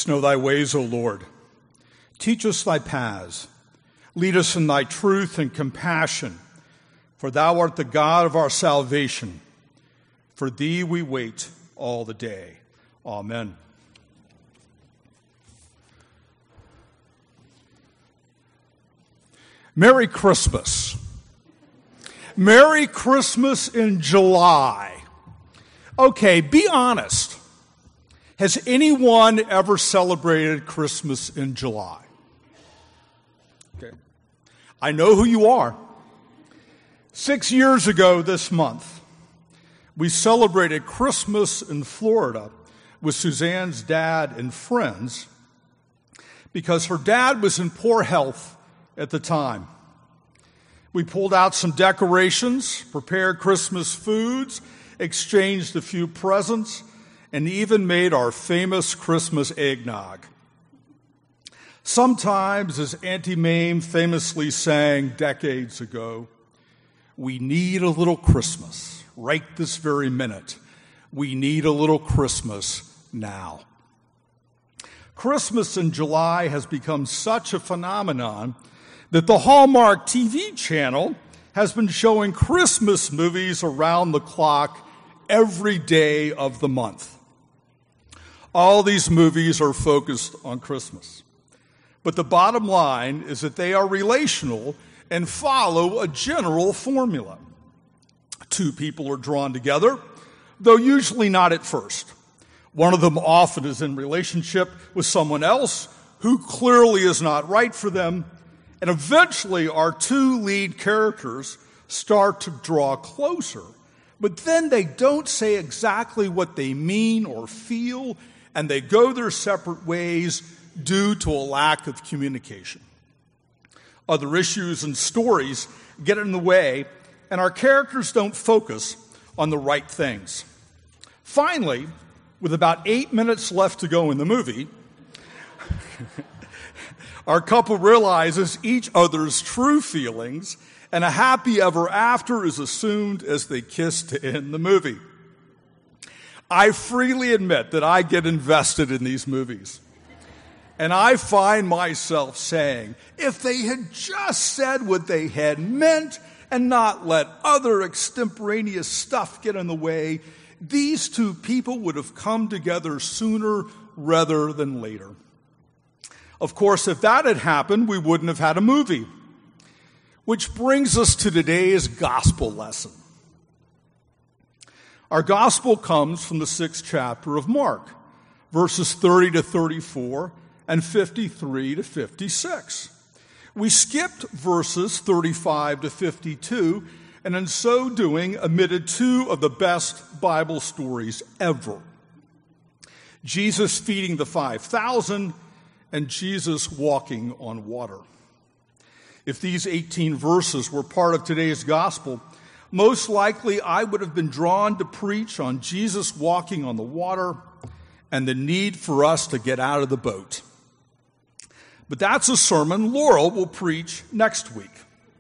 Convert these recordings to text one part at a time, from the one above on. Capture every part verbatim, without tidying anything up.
us know thy ways, O Lord. Teach us thy paths. Lead us in thy truth and compassion, for thou art the God of our salvation. For thee we wait all the day. Amen. Merry Christmas. Merry Christmas in July. Okay, be honest. Has anyone ever celebrated Christmas in July? Okay. I know who you are. Six years ago this month, we celebrated Christmas in Florida with Suzanne's dad and friends because her dad was in poor health at the time. We pulled out some decorations, prepared Christmas foods, exchanged a few presents, and even made our famous Christmas eggnog. Sometimes, as Auntie Mame famously sang decades ago, we need a little Christmas right this very minute. We need a little Christmas now. Christmas in July has become such a phenomenon that the Hallmark T V channel has been showing Christmas movies around the clock every day of the month. All these movies are focused on Christmas. But the bottom line is that they are relational and follow a general formula. Two people are drawn together, though usually not at first. One of them often is in relationship with someone else who clearly is not right for them, and eventually our two lead characters start to draw closer. But then they don't say exactly what they mean or feel, and they go their separate ways due to a lack of communication. Other issues and stories get in the way, and our characters don't focus on the right things. Finally, with about eight minutes left to go in the movie, our couple realizes each other's true feelings, and a happy ever after is assumed as they kiss to end the movie. I freely admit that I get invested in these movies. And I find myself saying, if they had just said what they had meant and not let other extemporaneous stuff get in the way, these two people would have come together sooner rather than later. Of course, if that had happened, we wouldn't have had a movie. Which brings us to today's gospel lesson. Our gospel comes from the sixth chapter of Mark, verses thirty to thirty-four and fifty-three to fifty-six. We skipped verses thirty-five to fifty-two, and in so doing, omitted two of the best Bible stories ever. Jesus feeding the five thousand and Jesus walking on water. If these eighteen verses were part of today's gospel, most likely I would have been drawn to preach on Jesus walking on the water and the need for us to get out of the boat. But that's a sermon Laurel will preach next week.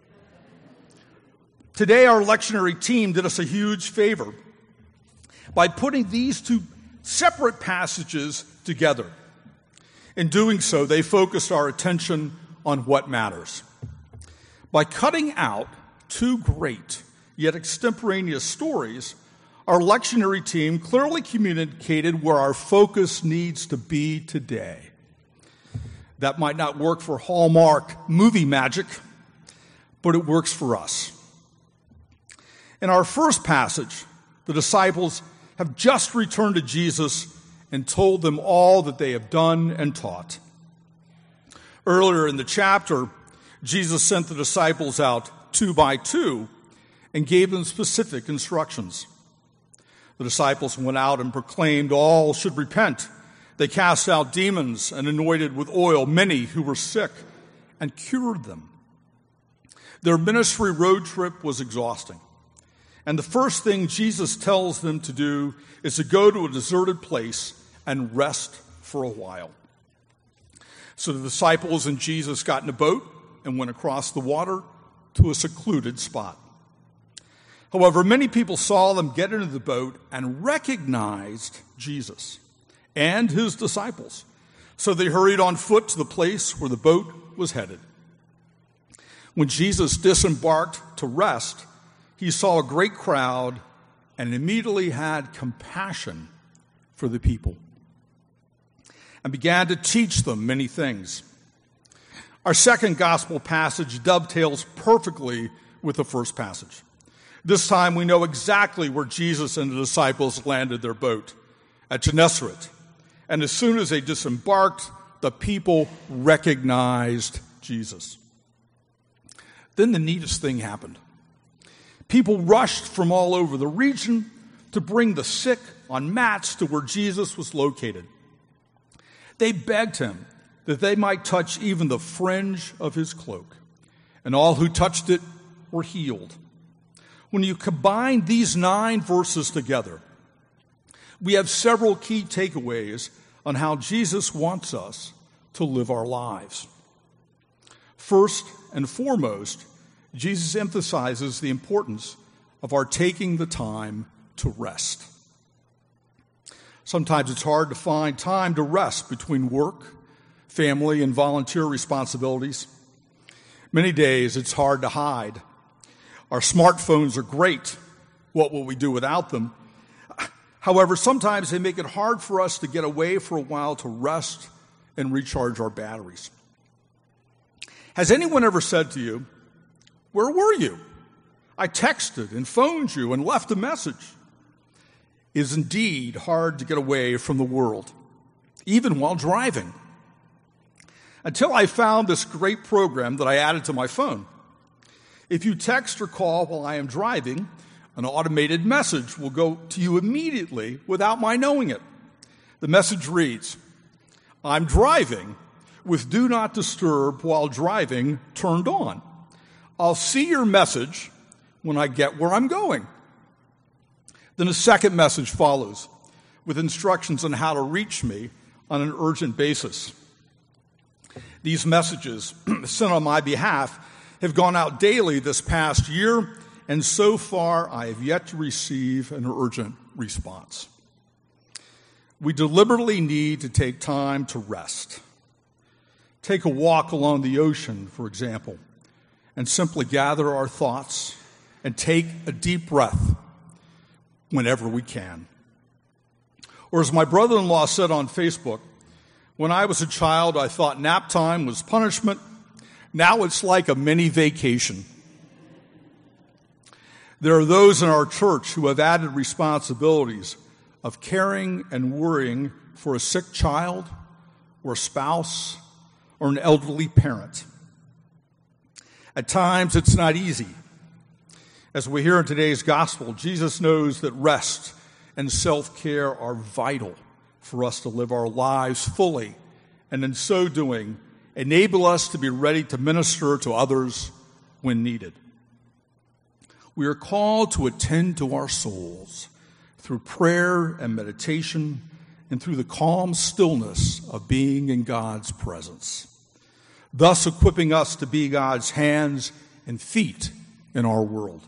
Today, our lectionary team did us a huge favor by putting these two separate passages together. In doing so, they focused our attention on what matters. By cutting out two great yet extemporaneous stories, our lectionary team clearly communicated where our focus needs to be today. That might not work for Hallmark movie magic, but it works for us. In our first passage, the disciples have just returned to Jesus and told them all that they have done and taught. Earlier in the chapter, Jesus sent the disciples out two by two and gave them specific instructions. The disciples went out and proclaimed all should repent. They cast out demons and anointed with oil many who were sick and cured them. Their ministry road trip was exhausting. And the first thing Jesus tells them to do is to go to a deserted place and rest for a while. So the disciples and Jesus got in a boat and went across the water to a secluded spot. However, many people saw them get into the boat and recognized Jesus and his disciples. So they hurried on foot to the place where the boat was headed. When Jesus disembarked to rest, he saw a great crowd and immediately had compassion for the people and began to teach them many things. Our second gospel passage dovetails perfectly with the first passage. This time we know exactly where Jesus and the disciples landed their boat, at Gennesaret. And as soon as they disembarked, the people recognized Jesus. Then the neatest thing happened. People rushed from all over the region to bring the sick on mats to where Jesus was located. They begged him that they might touch even the fringe of his cloak, and all who touched it were healed. When you combine these nine verses together, we have several key takeaways on how Jesus wants us to live our lives. First and foremost, Jesus emphasizes the importance of our taking the time to rest. Sometimes it's hard to find time to rest between work, family, and volunteer responsibilities. Many days it's hard to hide. Our smartphones are great. What will we do without them? However, sometimes they make it hard for us to get away for a while to rest and recharge our batteries. Has anyone ever said to you, "Where were you? I texted and phoned you and left a message"? It is indeed hard to get away from the world, even while driving. Until I found this great program that I added to my phone. If you text or call while I am driving, an automated message will go to you immediately without my knowing it. The message reads, "I'm driving with Do Not Disturb while driving turned on. I'll see your message when I get where I'm going." Then a second message follows with instructions on how to reach me on an urgent basis. These messages sent on my behalf have gone out daily this past year, and so far I have yet to receive an urgent response. We deliberately need to take time to rest. Take a walk along the ocean, for example, and simply gather our thoughts and take a deep breath whenever we can. Or as my brother-in-law said on Facebook, "When I was a child, I thought nap time was punishment. Now it's like a mini vacation." There are those in our church who have added responsibilities of caring and worrying for a sick child or a spouse or an elderly parent. At times, it's not easy. As we hear in today's gospel, Jesus knows that rest and self-care are vital for us to live our lives fully, and in so doing, enable us to be ready to minister to others when needed. We are called to attend to our souls through prayer and meditation and through the calm stillness of being in God's presence, thus equipping us to be God's hands and feet in our world.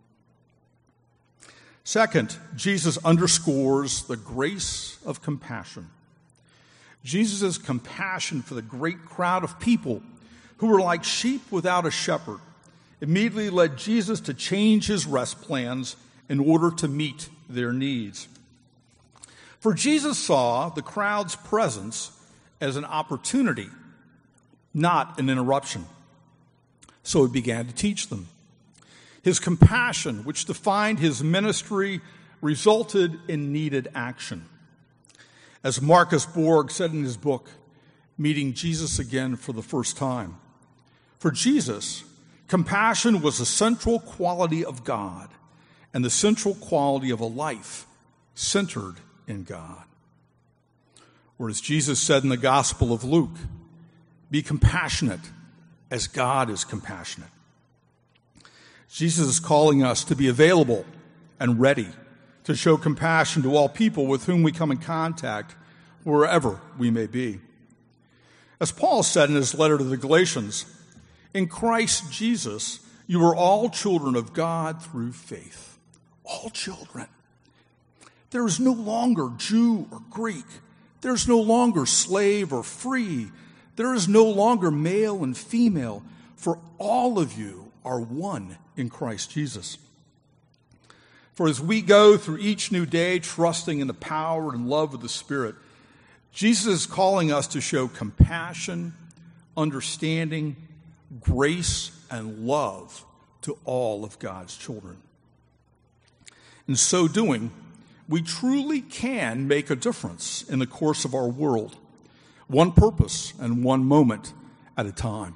Second, Jesus underscores the grace of compassion. Jesus' compassion for the great crowd of people who were like sheep without a shepherd immediately led Jesus to change his rest plans in order to meet their needs. For Jesus saw the crowd's presence as an opportunity, not an interruption. So he began to teach them. His compassion, which defined his ministry, resulted in needed action. As Marcus Borg said in his book, Meeting Jesus Again for the First Time, for Jesus, compassion was a central quality of God and the central quality of a life centered in God. Or as Jesus said in the Gospel of Luke, be compassionate as God is compassionate. Jesus is calling us to be available and ready to show compassion to all people with whom we come in contact, wherever we may be. As Paul said in his letter to the Galatians, in Christ Jesus, you are all children of God through faith. All children. There is no longer Jew or Greek, There's no longer slave or free. There is no longer male and female, for all of you are one in Christ Jesus. For as we go through each new day, trusting in the power and love of the Spirit, Jesus is calling us to show compassion, understanding, grace, and love to all of God's children. In so doing, we truly can make a difference in the course of our world, one purpose and one moment at a time.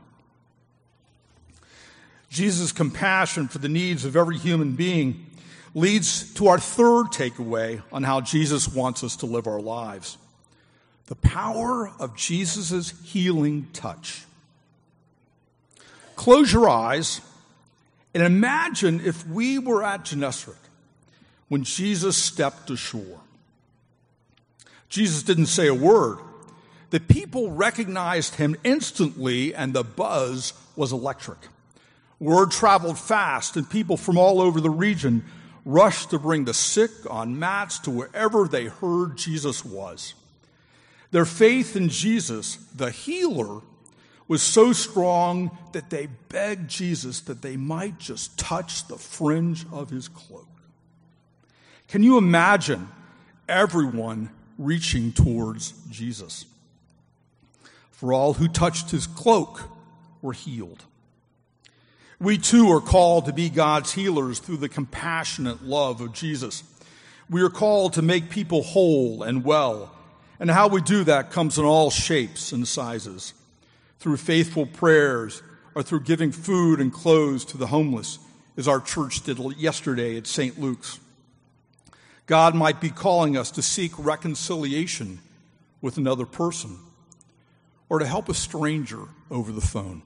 Jesus' compassion for the needs of every human being leads to our third takeaway on how Jesus wants us to live our lives: the power of Jesus' healing touch. Close your eyes and imagine if we were at Gennesaret when Jesus stepped ashore. Jesus didn't say a word. The people recognized him instantly, and the buzz was electric. Word traveled fast, and people from all over the region rushed to bring the sick on mats to wherever they heard Jesus was. Their faith in Jesus, the healer, was so strong that they begged Jesus that they might just touch the fringe of his cloak. Can you imagine everyone reaching towards Jesus? For all who touched his cloak were healed. We too are called to be God's healers through the compassionate love of Jesus. We are called to make people whole and well, and how we do that comes in all shapes and sizes, through faithful prayers or through giving food and clothes to the homeless, as our church did yesterday at Saint Luke's. God might be calling us to seek reconciliation with another person, or to help a stranger over the phone.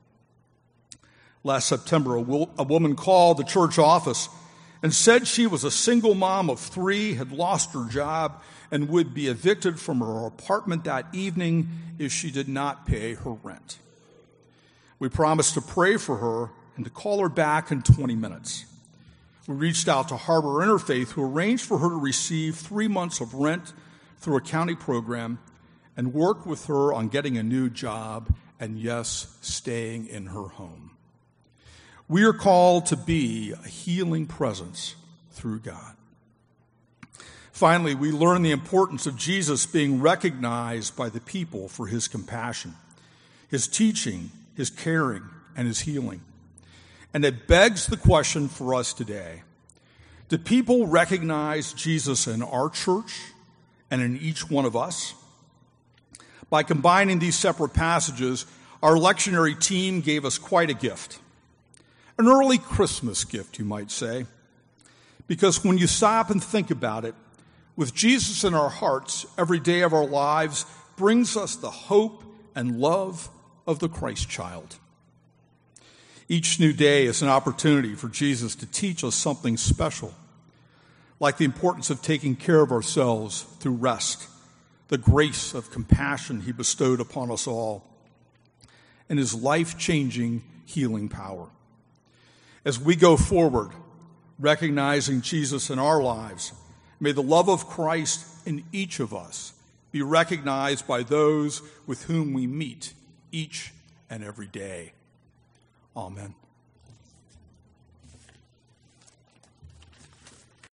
Last September, a, wo- a woman called the church office and said she was a single mom of three, had lost her job, and would be evicted from her apartment that evening if she did not pay her rent. We promised to pray for her and to call her back in twenty minutes. We reached out to Harbor Interfaith, who arranged for her to receive three months of rent through a county program, and worked with her on getting a new job and, yes, staying in her home. We are called to be a healing presence through God. Finally, we learn the importance of Jesus being recognized by the people for his compassion, his teaching, his caring, and his healing. And it begs the question for us today: do people recognize Jesus in our church and in each one of us? By combining these separate passages, our lectionary team gave us quite a gift. An early Christmas gift, you might say. Because when you stop and think about it, with Jesus in our hearts, every day of our lives brings us the hope and love of the Christ child. Each new day is an opportunity for Jesus to teach us something special, like the importance of taking care of ourselves through rest, the grace of compassion he bestowed upon us all, and his life-changing healing power. As we go forward, recognizing Jesus in our lives, may the love of Christ in each of us be recognized by those with whom we meet each and every day. Amen.